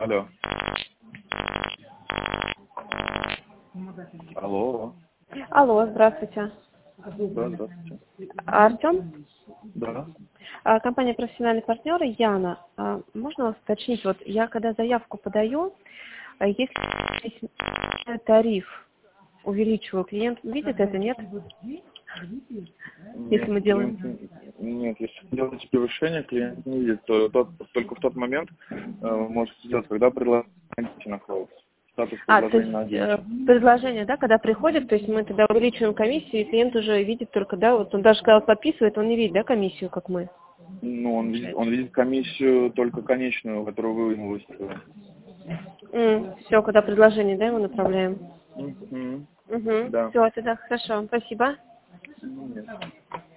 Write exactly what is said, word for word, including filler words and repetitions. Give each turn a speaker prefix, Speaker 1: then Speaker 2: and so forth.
Speaker 1: Алло. Алло.
Speaker 2: Алло, здравствуйте.
Speaker 1: Да, здравствуйте.
Speaker 2: Артем?
Speaker 1: Да.
Speaker 2: А, Компания «Профессиональный партнер» Яна. А, Можно вас уточнить? Вот я когда заявку подаю, а если тариф увеличиваю, клиент видит это, нет? Если
Speaker 1: Нет,
Speaker 2: мы делаем...
Speaker 1: клиент, не- нет, если вы делаете превышение, клиент не видит, то тот- только в тот момент э, вы можете сделать, когда предложение на close. Статус
Speaker 2: А, то
Speaker 1: предложения
Speaker 2: есть
Speaker 1: на один
Speaker 2: э,
Speaker 1: час.
Speaker 2: предложение, да, когда приходит, то есть мы тогда увеличиваем комиссию, и клиент уже видит только, да, вот он даже когда подписывает, он не видит, да, комиссию, как мы.
Speaker 1: Ну, он видит, он видит комиссию только конечную, которую вы ему выставили.
Speaker 2: Все, когда предложение, да, ему направляем.
Speaker 1: Мгм.
Speaker 2: Угу.
Speaker 1: Да.
Speaker 2: Все, тогда хорошо. Спасибо.
Speaker 1: Ну, нет.